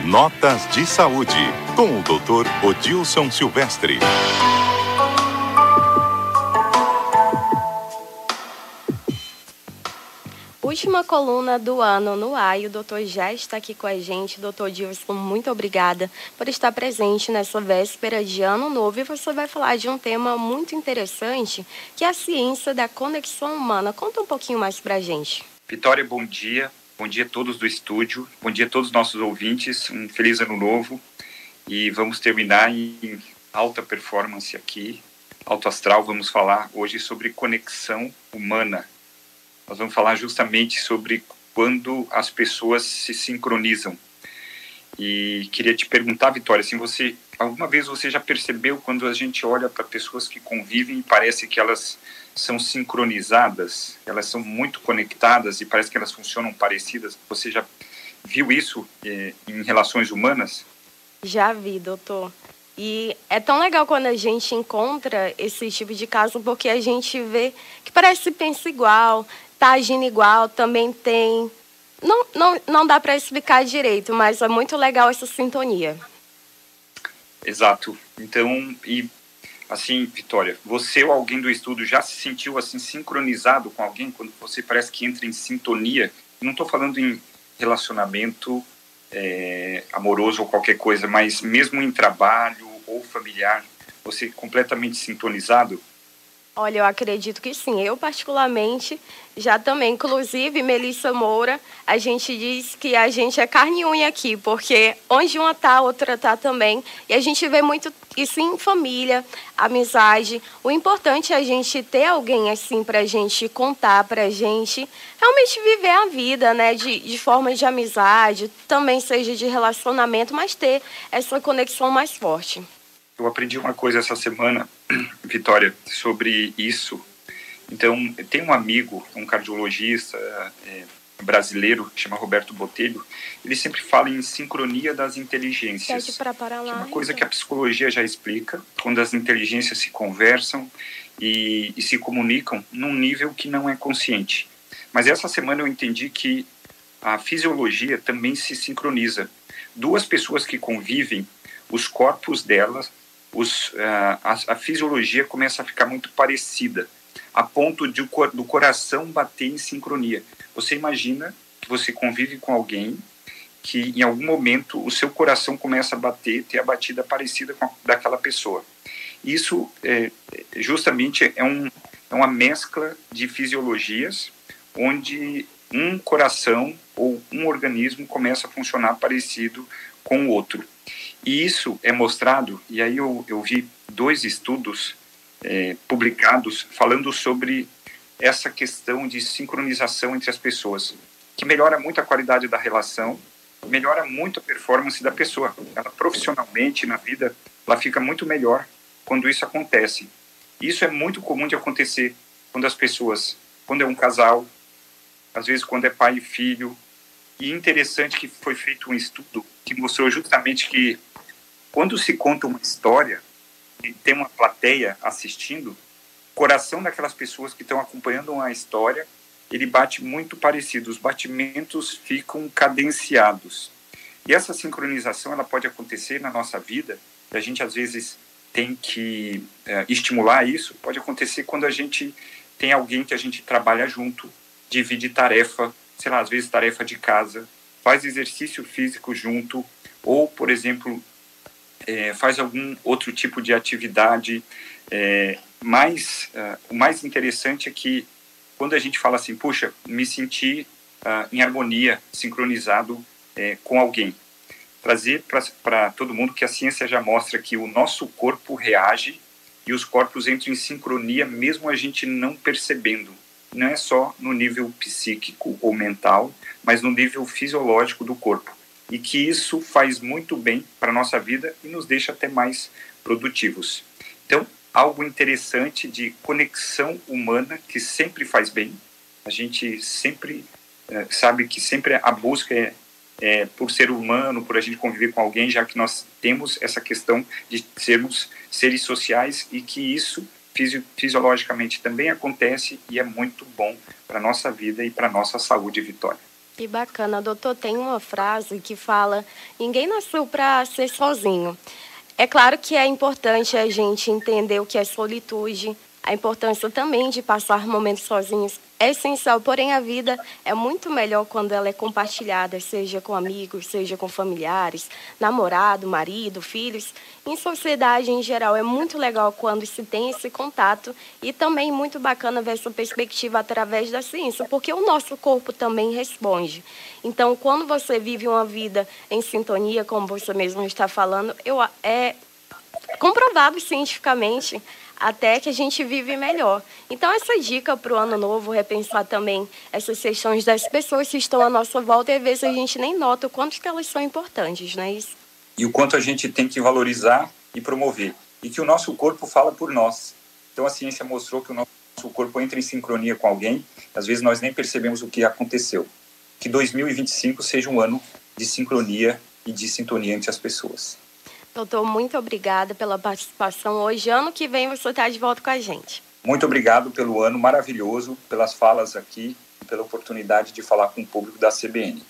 Notas de Saúde, com o Dr. Odilson Silvestre. Última coluna do ano no ar e o doutor já está aqui com a gente. Doutor Dilson, muito obrigada por estar presente nessa véspera de Ano Novo. E você vai falar de um tema muito interessante, que é a ciência da conexão humana. Conta um pouquinho mais para a gente. Vitória, bom dia. Bom dia a todos do estúdio. Bom dia a todos os nossos ouvintes. Um feliz Ano Novo. E vamos terminar em alta performance aqui, alto astral. Vamos falar hoje sobre conexão humana. Nós vamos falar justamente sobre quando as pessoas se sincronizam. E queria te perguntar, Vitória, assim, alguma vez você já percebeu quando a gente olha para pessoas que convivem e parece que elas são sincronizadas, elas são muito conectadas e parece que elas funcionam parecidas? Você já viu isso em relações humanas? Já vi, doutor. E é tão legal quando a gente encontra esse tipo de caso, porque a gente vê que parece que pensa igual, tá agindo igual, também tem... Não dá para explicar direito, mas é muito legal essa sintonia. Exato. Então, e assim, Vitória, você ou alguém do estudo já se sentiu assim sincronizado com alguém quando você parece que entra em sintonia? Não estou falando em relacionamento amoroso ou qualquer coisa, mas mesmo em trabalho ou familiar, você é completamente sintonizado? Olha, eu acredito que sim. Eu, particularmente, já também. Inclusive, Melissa Moura, a gente diz que a gente é carne e unha aqui, porque onde uma tá, a outra tá também. E a gente vê muito isso em família, amizade. O importante é a gente ter alguém assim pra gente contar, pra gente realmente viver a vida, né? De forma de amizade, também seja de relacionamento, mas ter essa conexão mais forte. Eu aprendi uma coisa essa semana, Vitória, sobre isso. Então, tem um amigo, um cardiologista brasileiro, que chama Roberto Botelho. Ele sempre fala em sincronia das inteligências. Pede para parar lá, que é uma coisa então. que a psicologia já explica, quando as inteligências se conversam e se comunicam num nível que não é consciente. Mas essa semana eu entendi que a fisiologia também se sincroniza. Duas pessoas que convivem, os corpos delas, a fisiologia começa a ficar muito parecida, a ponto do coração bater em sincronia. Você imagina que você convive com alguém que em algum momento o seu coração começa a bater, ter a batida parecida com a daquela pessoa. Isso justamente é uma mescla de fisiologias onde um coração ou um organismo começa a funcionar parecido com o outro. E isso é mostrado, e aí eu vi 2 estudos publicados falando sobre essa questão de sincronização entre as pessoas, que melhora muito a qualidade da relação, melhora muito a performance da pessoa. Ela profissionalmente, na vida, ela fica muito melhor quando isso acontece. Isso é muito comum de acontecer quando é um casal, às vezes quando é pai e filho. E interessante que foi feito um estudo que mostrou justamente que quando se conta uma história e tem uma plateia assistindo, o coração daquelas pessoas que estão acompanhando a história, ele bate muito parecido, os batimentos ficam cadenciados. E essa sincronização ela pode acontecer na nossa vida, e a gente às vezes tem que estimular isso. Pode acontecer quando a gente tem alguém que a gente trabalha junto, divide tarefa, sei lá, às vezes tarefa de casa, faz exercício físico junto, ou, por exemplo, faz algum outro tipo de atividade. O mais interessante é que quando a gente fala assim, puxa, me senti em harmonia, sincronizado com alguém. Trazer para todo mundo que a ciência já mostra que o nosso corpo reage e os corpos entram em sincronia mesmo a gente não percebendo. Não é só no nível psíquico ou mental, mas no nível fisiológico do corpo. E que isso faz muito bem para a nossa vida e nos deixa até mais produtivos. Então, algo interessante de conexão humana que sempre faz bem. A gente sempre sabe que sempre a busca é por ser humano, por a gente conviver com alguém, já que nós temos essa questão de sermos seres sociais e que isso fisiologicamente também acontece e é muito bom para a nossa vida e para a nossa saúde, Vitória. Que bacana, doutor. Tem uma frase que fala: ninguém nasceu para ser sozinho. É claro que é importante a gente entender o que é solitude, a importância também de passar momentos sozinhos é essencial, porém a vida é muito melhor quando ela é compartilhada, seja com amigos, seja com familiares, namorado, marido, filhos. Em sociedade em geral é muito legal quando se tem esse contato e também muito bacana ver essa perspectiva através da ciência, porque o nosso corpo também responde. Então, quando você vive uma vida em sintonia, como você mesmo está falando, é comprovado cientificamente até que a gente vive melhor. Então, essa dica para o ano novo, repensar também essas questões das pessoas que estão à nossa volta e às vezes a gente nem nota o quanto que elas são importantes, não é isso? E o quanto a gente tem que valorizar e promover. E que o nosso corpo fala por nós. Então, a ciência mostrou que o nosso corpo entra em sincronia com alguém, às vezes nós nem percebemos o que aconteceu. Que 2025 seja um ano de sincronia e de sintonia entre as pessoas. Doutor, muito obrigada pela participação hoje. Ano que vem você está de volta com a gente. Muito obrigado pelo ano maravilhoso, pelas falas aqui e pela oportunidade de falar com o público da CBN.